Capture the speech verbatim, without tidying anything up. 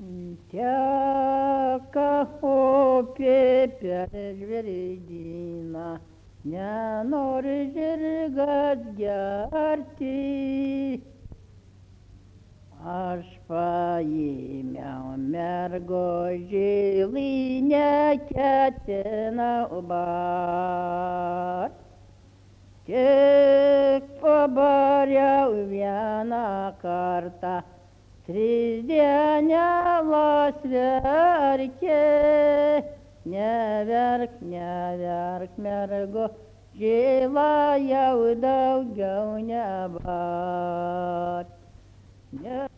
Teka upė per žvėryną, nenori žirgas gerti. Aš paėmiau mergo žilinę, ketinau bar. Tik pabariau vieną kartą, tris dienelas verkė. Neverk, neverk, mergo žila, jau daugiau nebar. Ne